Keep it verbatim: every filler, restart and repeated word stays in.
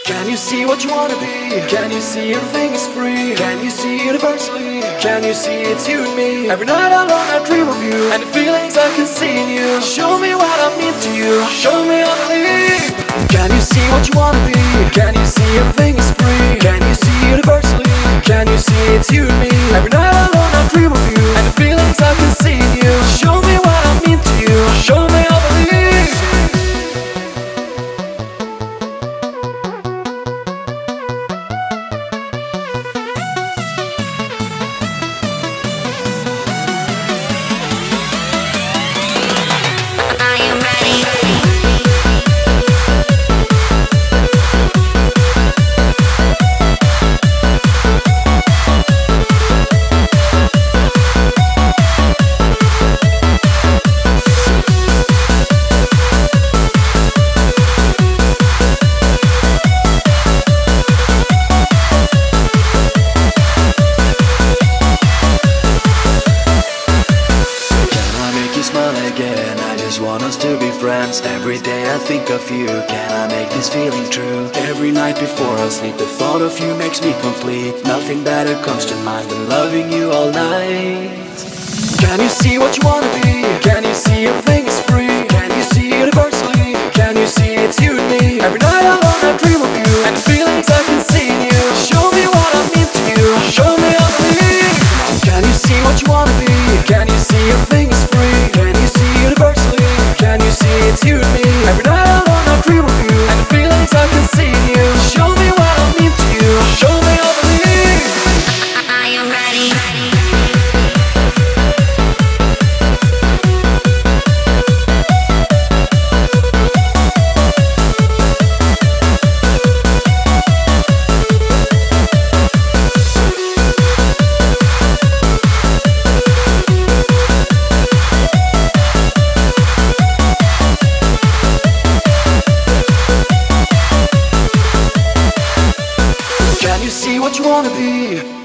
Can you see what you wanna be? Can you see everything is free? Can you see universally? Can you see it's you and me? Every night alone I dream of you, and the feelings I can see in you. Show me what I mean to you, show me how to believe. Can you see what you wanna be? Can you see everything is free? Can you see universally? Can you see it's you and me? Every night alone I dream of you, and the feelings I can see in you. Show me what I mean to you, show me how to believe. Want us to be friends. Every day I think of you. Can I make this feeling true? Every night before I sleep, the thought of you makes me complete. Nothing better comes to mind than loving you all night. Can you see what you wanna be? Can you see everything is free? Can you see universally? Can you see it's you and me? Every night alone I dream of you, and the feelings I can see in you. Show me what I mean to you, show me how to believe. Can you see what you wanna be? Can you see everything is free? Can you see universally? Can you see it's you and me? Every night alone I dream of you, and the feelings I can see in you. Show me what I mean to you, show me how to believe. I am ready. Can you see what you wanna be?